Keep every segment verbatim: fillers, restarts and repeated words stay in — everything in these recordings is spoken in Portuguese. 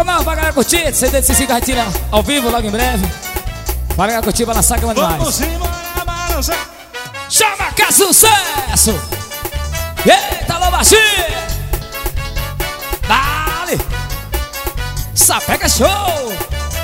Música nova pra galera curtir. C D de Cici Carretilha ao vivo, logo em breve. Pra galera curtir, balançar que é demais. Vamos embora, balançar. Chama que é sucesso. Eita, Lobaxi. Dale. Sapeca show.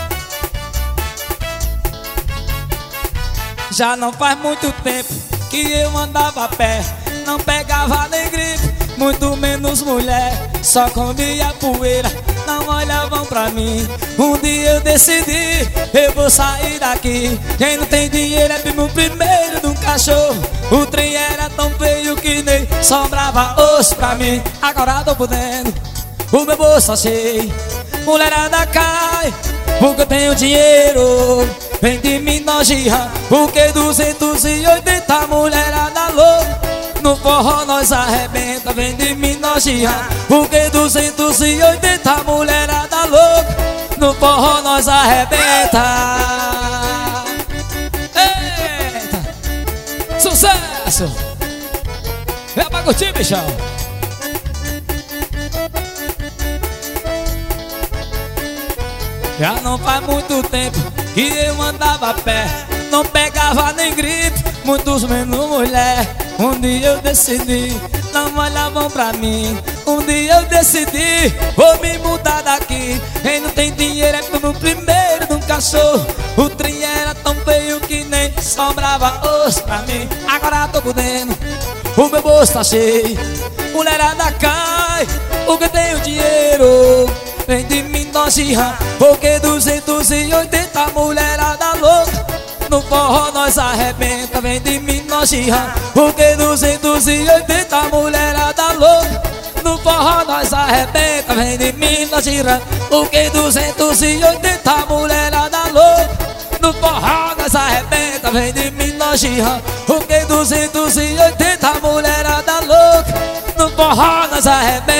Já não faz muito tempo que eu andava a pé. Não pegava nem gripe, muito menos mulher. Só comia poeira, não olhavam pra mim. Um dia eu decidi, eu vou sair daqui. Quem não tem dinheiro é primo primeiro de um cachorro. O trem era tão feio que nem sobrava osso pra mim. Agora tô podendo, o meu bolso tá cheio. Mulherada cai, porque eu tenho dinheiro. Vem de mim nojinha, porque duzentos e oitenta mulherada louca. No forró nós arrebenta, vem de mim nojinha, porque duzentos e oitenta mulherada louca. No forró nós arrebenta. Eita, sucesso! É pra curtir, bichão. Já não faz muito tempo que eu andava a pé. Não pegava nem gripe, muitos menos mulher. Um dia eu decidi, não olhavam pra mim. Um dia eu decidi, vou me mudar daqui. Quem não tem dinheiro é como o primeiro de um cachorro. O trem era tão feio que nem sobrava osso pra mim. Agora tô podendo, o meu bolso tá cheio. Mulherada cai, porque tenho dinheiro. Vem de mim nojinha, porque duzentos e oitenta mulherada louca. No forró nós arrebenta, vem de mim nojinha, porque duzentos e oitenta mulherada louca. No forró nós arrebenta, vem de mim nojinha, porque duzentos e oitenta mulherada louca. No forró nós arrebenta, vem de mim nojinha, porque duzentos e oitenta mulherada louca. No forró nós arrebenta.